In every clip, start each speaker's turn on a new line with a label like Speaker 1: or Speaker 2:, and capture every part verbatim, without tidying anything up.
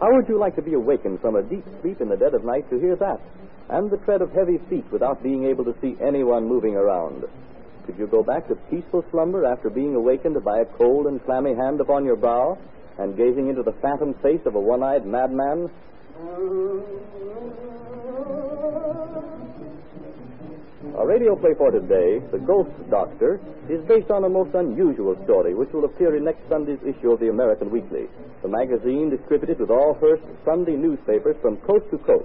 Speaker 1: How would you like to be awakened from a deep sleep in the dead of night to hear that? And the tread of heavy feet without being able to see anyone moving around? Could you go back to peaceful slumber after being awakened by a cold and clammy hand upon your brow and gazing into the phantom face of a one-eyed madman? Our radio play for today, The Ghost Doctor, is based on a most unusual story which will appear in next Sunday's issue of the American Weekly, the magazine distributed with all Hearst Sunday newspapers from coast to coast.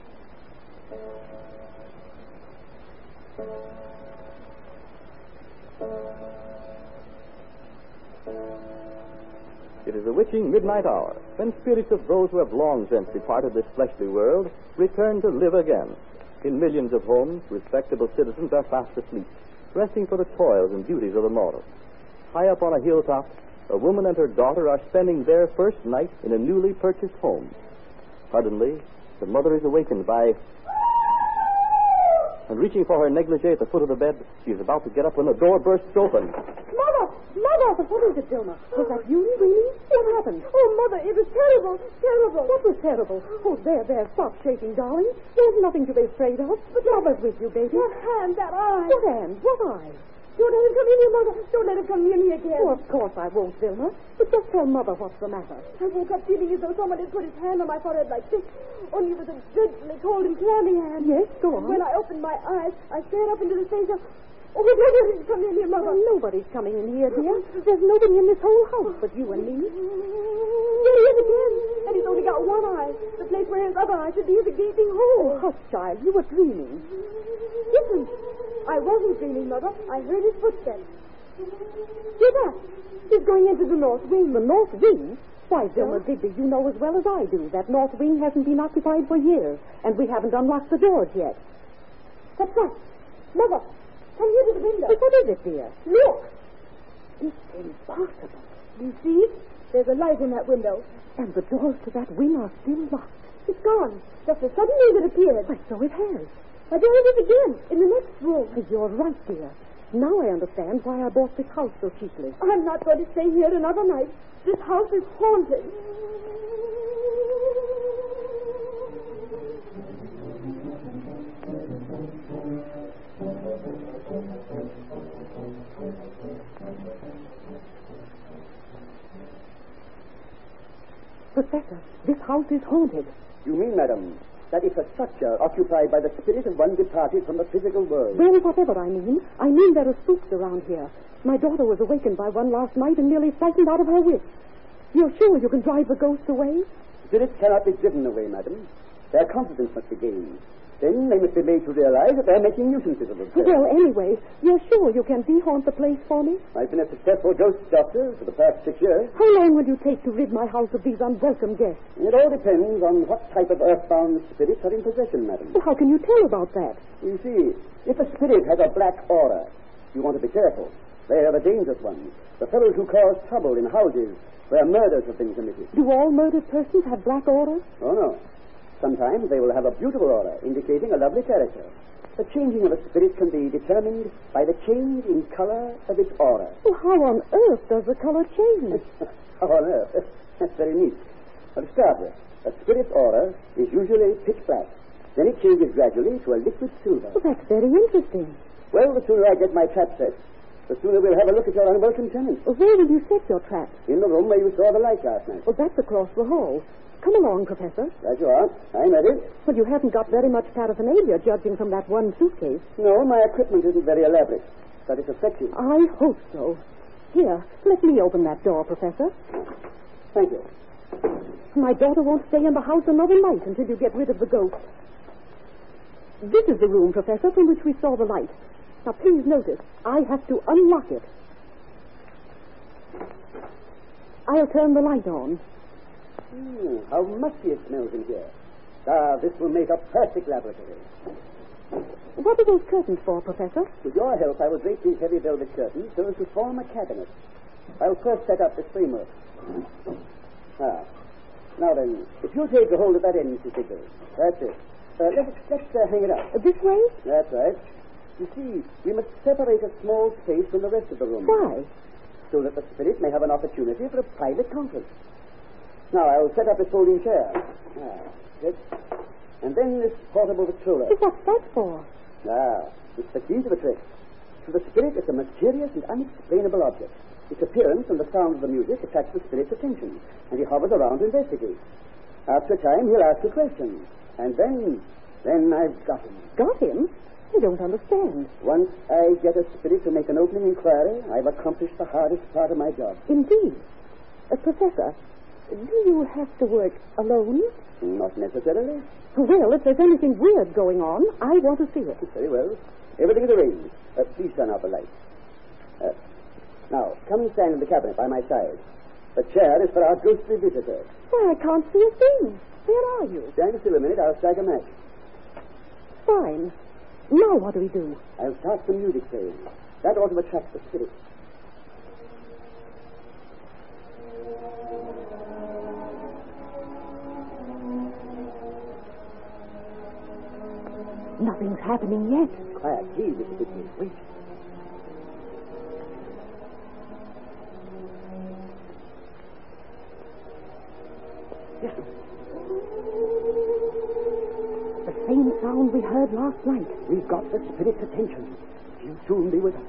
Speaker 1: It is a witching midnight hour, when spirits of those who have long since departed this fleshly world return to live again. In millions of homes, respectable citizens are fast asleep, resting for the toils and duties of the morrow. High up on a hilltop, a woman and her daughter are spending their first night in a newly purchased home. Suddenly, the mother is awakened by... And reaching for her negligee at the foot of the bed, she is about to get up when the door bursts open.
Speaker 2: Mother! Mother! What is it, Vilma? Was that you really? What happened? Oh, Mother, it was terrible. Terrible. What was terrible? Oh, there, there. Stop shaking, darling. There's nothing to be afraid of. But Mother's with you, baby. That hand, that eye. What hand? What eye? Don't let him come in here, Mother. Don't let him come near me again. Oh, of course I won't, Vilma. But just tell Mother what's the matter. I woke up feeling as though someone had put his hand on my forehead like this. Only it was a dreadfully cold and clammy hand. Yes, go on. When I opened my eyes, I stared up into the face of... Oh, but nobody's coming in here, Mother. Well, nobody's coming in here, dear. There's nobody in this whole house but you and me. There he is again. And he's only got one eye. The place where his other eye should be is a gaping hole. Oh, hush, child. You were dreaming. Listen. I wasn't dreaming, Mother. I heard his footsteps. Hear that? He's going into the north wing. The north wing? Why, Vilma Digby, you know as well as I do that north wing hasn't been occupied for years, and we haven't unlocked the doors yet. That's right. Mother, come here to the window. But what is it, dear? Look. It's impossible. You see? There's a light in that window. And the doors to that wing are still locked. It's gone. Just as suddenly as it appeared. Why, so it has. Why, there it is again, in the next room. You're right, dear. Now I understand why I bought this house so cheaply. I'm not going to stay here another night. This house is haunted. Professor, this house is haunted.
Speaker 3: You mean, madam, that it's a structure occupied by the spirit of one departed from the physical world?
Speaker 2: Well, whatever I mean, I mean there are spooks around here. My daughter was awakened by one last night and nearly frightened out of her wits. You're sure you can drive the ghosts away?
Speaker 3: Spirits cannot be driven away, madam. Their confidence must be gained. Then they must be made to realize that they're making nuisances of themselves.
Speaker 2: Well, anyway, you're sure you can de-haunt the place for me?
Speaker 3: I've been a successful ghost doctor for the past six years.
Speaker 2: How long will you take to rid my house of these unwelcome guests?
Speaker 3: It all depends on what type of earthbound spirits are in possession, madam.
Speaker 2: Well, how can you tell about that?
Speaker 3: You see, if a spirit has a black aura, you want to be careful. They are the dangerous ones, the fellows who cause trouble in houses where murders have been committed.
Speaker 2: Do all murdered persons have black auras?
Speaker 3: Oh, no. Sometimes they will have a beautiful aura, indicating a lovely character. The changing of a spirit can be determined by the change in color of its aura.
Speaker 2: Well, how on earth does the color change?
Speaker 3: How on earth? That's very neat. Well, to start with, a spirit's aura is usually pitch black. Then it changes gradually to a liquid silver.
Speaker 2: Well, that's very interesting.
Speaker 3: Well, the sooner I get my trap set, the sooner we'll have a look at your unwelcome tenants.
Speaker 2: Well, where will you set your trap?
Speaker 3: In the room where you saw the light last night.
Speaker 2: Well, that's across the hall. Come along, Professor.
Speaker 3: Right you are. I'm ready.
Speaker 2: Well, you haven't got very much paraphernalia, judging from that one suitcase.
Speaker 3: No, my equipment isn't very elaborate, but it's effective.
Speaker 2: I hope so. Here, let me open that door, Professor.
Speaker 3: Thank you.
Speaker 2: My daughter won't stay in the house another night until you get rid of the ghost. This is the room, Professor, from which we saw the light. Now, please notice, I have to unlock it. I'll turn the light on.
Speaker 3: Hmm, how musty it smells in here. Ah, this will make a perfect laboratory.
Speaker 2: What are those curtains for, Professor?
Speaker 3: With your help, I will drape these heavy velvet curtains so as to form a cabinet. I'll first set up this framework. Ah. Now then, if you'll take a hold of that end, Missus Digby. That's it. Uh, let's let's uh, hang it up.
Speaker 2: Uh, this way?
Speaker 3: That's right. You see, we must separate a small space from the rest of the room.
Speaker 2: Why?
Speaker 3: So that the spirit may have an opportunity for a private conference. Now, I'll set up this folding chair. Ah, good. And then this portable Victrola.
Speaker 2: What's that for?
Speaker 3: Ah, it's the key to the trick. To the spirit, it's a mysterious and unexplainable object. Its appearance and the sound of the music attracts the spirit's attention, and he hovers around to investigate. After a time, he'll ask a question. And then, then I've got him.
Speaker 2: Got him? I don't understand.
Speaker 3: Once I get a spirit to make an opening inquiry, I've accomplished the hardest part of my job.
Speaker 2: Indeed. Uh, Professor, do you have to work alone?
Speaker 3: Not necessarily.
Speaker 2: Well, if there's anything weird going on, I want to see it.
Speaker 3: Very well. Everything's arranged. Uh, please turn out the light. Uh, now, come and stand in the cabinet by my side. The chair is for our ghostly visitor.
Speaker 2: Why, I can't see a thing. Where are you?
Speaker 3: Stand still a minute. I'll strike a match.
Speaker 2: Fine. Now what do we do?
Speaker 3: I'll start some music playing. That ought to attract the spirit.
Speaker 2: Nothing's happening yet.
Speaker 3: Quiet, please, Mister Bigby. Wait.
Speaker 2: Listen. The same sound we heard last night.
Speaker 3: We've got the spirit's attention. He'll soon be with us.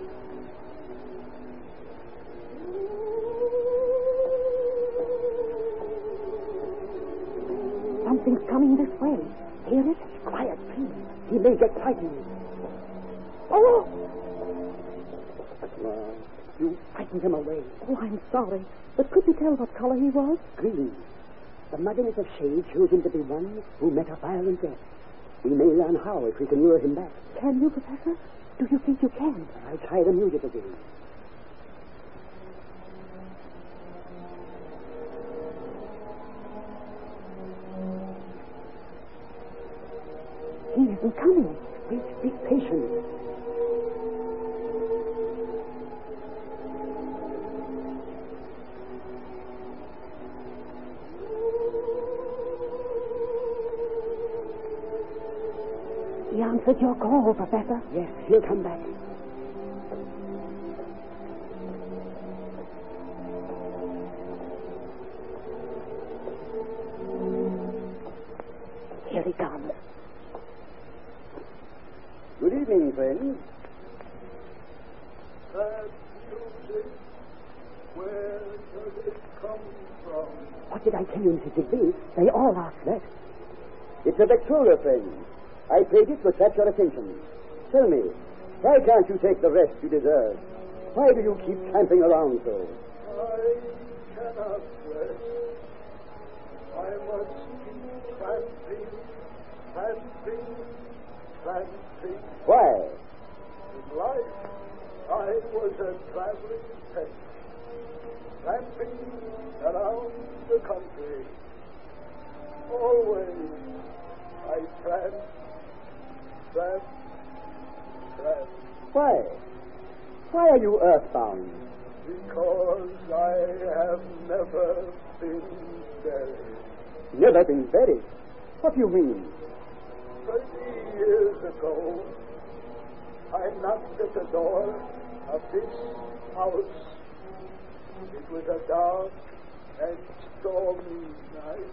Speaker 2: Something's coming this way. Hear it?
Speaker 3: Quiet, please. He may get frightened.
Speaker 2: Oh!
Speaker 3: No, you frightened him away.
Speaker 2: Oh, I'm sorry. But could you tell what color he was?
Speaker 3: Green. The muddiness of shade shows him to be one who met a violent death. We may learn how if we can lure him back.
Speaker 2: Can you, Professor? Do you think you can?
Speaker 3: I'll try the music again.
Speaker 2: He isn't coming.
Speaker 3: Wait, be patient.
Speaker 2: He answered your call, Professor.
Speaker 3: Yes, he'll come back.
Speaker 2: Here he comes.
Speaker 3: Good evening, friends.
Speaker 4: That music, where does it come from?
Speaker 3: What did I tell you, Missus Digby? They all ask that. It's a Victrola, friends. I played it to attract your attention. Tell me, why can't you take the rest you deserve? Why do you keep tramping around so?
Speaker 4: I cannot rest. I must keep tramping, tramping, tramping.
Speaker 3: Why?
Speaker 4: In life, I was a traveling pet, tramping around the country. Always I tramped, tramped, tramped.
Speaker 3: Why? Why are you earthbound?
Speaker 4: Because I have never been buried.
Speaker 3: Never been buried? What do you mean?
Speaker 4: Thirty years ago, I knocked at the door of this house. It was a dark and stormy night.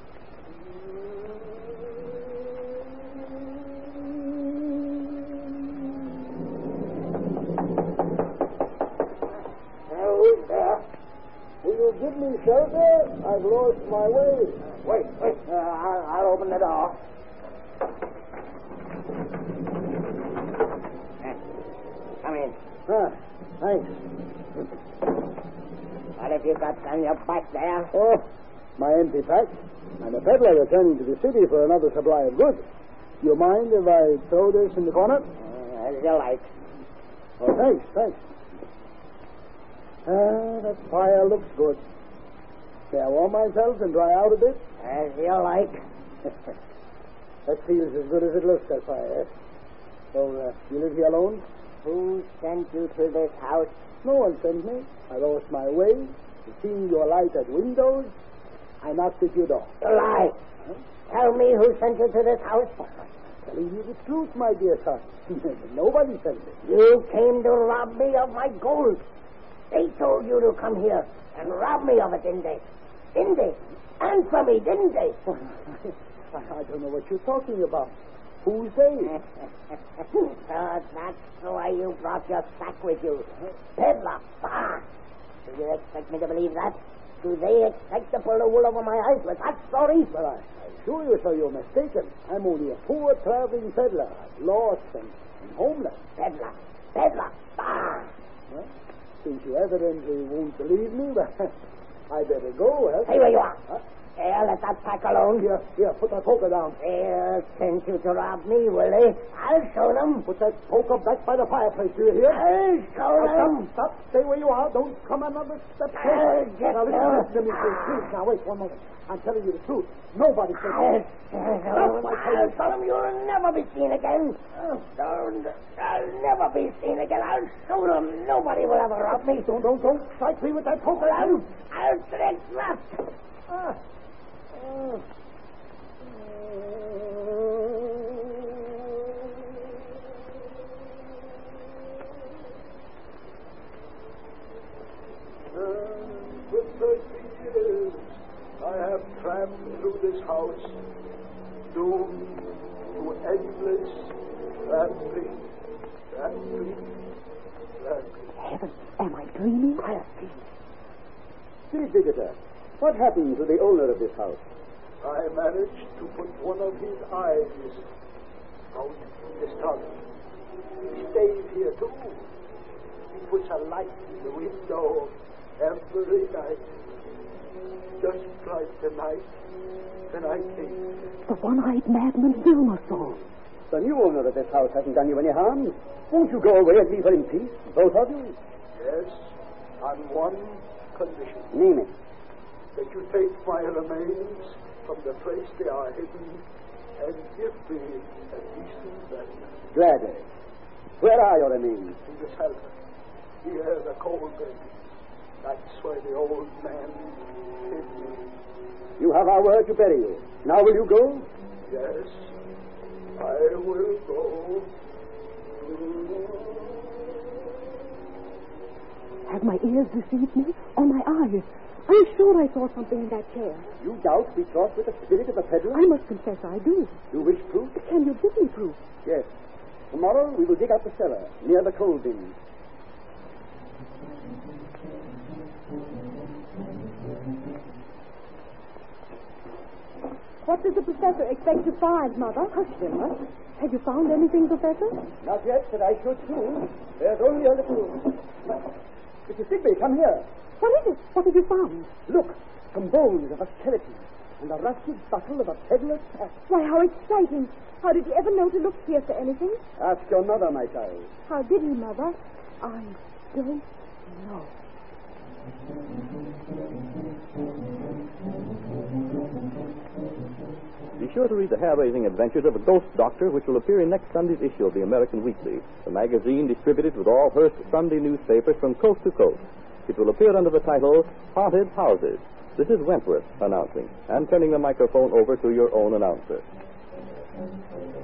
Speaker 3: Hello there. Will you give me shelter? I've lost my way. Wait, wait. Uh, I'll, I'll open the door.
Speaker 5: Come in.
Speaker 3: Ah, thanks.
Speaker 5: What have you got on your back there?
Speaker 3: Oh, my empty pack. I'm a peddler returning to the city for another supply of goods. Do you mind if I throw this in the corner?
Speaker 5: Uh, as you like.
Speaker 3: Oh, thanks, thanks. Ah, that fire looks good. May I warm myself and dry out a bit?
Speaker 5: As you like.
Speaker 3: That feels as good as it looks, that fire. So, uh, you live here alone?
Speaker 5: Who sent you to this house?
Speaker 3: No one sent me. I lost my way. Seeing your light at windows, I knocked at your door.
Speaker 5: You lie.
Speaker 3: Huh?
Speaker 5: Tell me who sent you to this house.
Speaker 3: Telling you the truth, my dear son. Nobody sent me.
Speaker 5: You came to rob me of my gold. They told you to come here and rob me of it, didn't they? Didn't they? Answer me, didn't they?
Speaker 3: I, I don't know what you're talking about. Who's they?
Speaker 5: So that's why you brought your sack with you. Peddler. Bah! Do you expect me to believe that? Do they expect to pull the wool over my eyes with that story?
Speaker 3: Well, I, I assure you, sir, you're mistaken. I'm only a poor traveling peddler, lost and, and homeless.
Speaker 5: Peddler. Peddler. Bah!
Speaker 3: Well, since you evidently won't believe me, well, I better go, eh?
Speaker 5: Stay where you are.
Speaker 3: Huh?
Speaker 5: Here, let that pack alone.
Speaker 3: Here, here, put that poker down.
Speaker 5: They'll send you to rob me, will they? I'll show them.
Speaker 3: Put that poker back by the fireplace, do you hear?
Speaker 5: I'll show them.
Speaker 3: Stop, stop, stay where you are. Don't come another step
Speaker 5: I'll
Speaker 3: closer.
Speaker 5: get
Speaker 3: Now, listen,
Speaker 5: them.
Speaker 3: listen to me, please. Please, now, wait one moment. I'm telling you the truth. Nobody said
Speaker 5: I'll
Speaker 3: that.
Speaker 5: show them. I'll tell them you'll never be seen again. Don't, I'll never be seen again. I'll show them nobody will ever rob me.
Speaker 3: Don't, don't, don't strike me with that poker.
Speaker 5: I'll, I'll trick that.
Speaker 3: Ah. Oh.
Speaker 4: For thirty years I have tramped through this house, doomed to endless tramping, tramping, tramping.
Speaker 2: Heavens, am I dreaming?
Speaker 3: Quiet, please. Street visitor, what happened to the owner of this house?
Speaker 4: I managed to put one of his eyes out his tongue. He stays here too. He puts a light in the window every night. Just like the night that I came.
Speaker 2: The one-eyed madman Wilmer saw.
Speaker 3: The new owner of this house hasn't done you any harm. Won't you go away and leave her in peace, both of you?
Speaker 4: Yes, on one condition.
Speaker 3: Name it.
Speaker 4: That you take my remains from the place they are hidden and give me a decent burial.
Speaker 3: Gladly. Where are your remains?
Speaker 4: In the cellar. Here, the coal bin. That's where the old man hid me.
Speaker 3: You have our word to bury you. Now will you go?
Speaker 4: Yes, I will go.
Speaker 2: Have my ears deceived me? Or my eyes? I'm sure I saw something in that chair.
Speaker 3: You doubt we talk with the spirit of the peddler?
Speaker 2: I must confess I do.
Speaker 3: You wish proof?
Speaker 2: Can you give me proof?
Speaker 3: Yes. Tomorrow we will dig out the cellar near the coal bin.
Speaker 2: What does the professor expect to find, Mother? Hush, Wilma. Have you found anything, Professor?
Speaker 3: Not yet, but I should soon. There's only a little... Mister Sigby, come here.
Speaker 2: What is it? What have you found?
Speaker 3: Look, some bones of a skeleton and a rusted buckle of a peddler's hat.
Speaker 2: Why, how exciting. How did he ever know to look here for anything?
Speaker 3: Ask your mother, my child.
Speaker 2: How did he, Mother? I don't know.
Speaker 1: Be sure to read the hair-raising adventures of a ghost doctor, which will appear in next Sunday's issue of the American Weekly, the magazine distributed with all Hearst Sunday newspapers from coast to coast. It will appear under the title Haunted Houses. This is Wentworth announcing and turning the microphone over to your own announcer.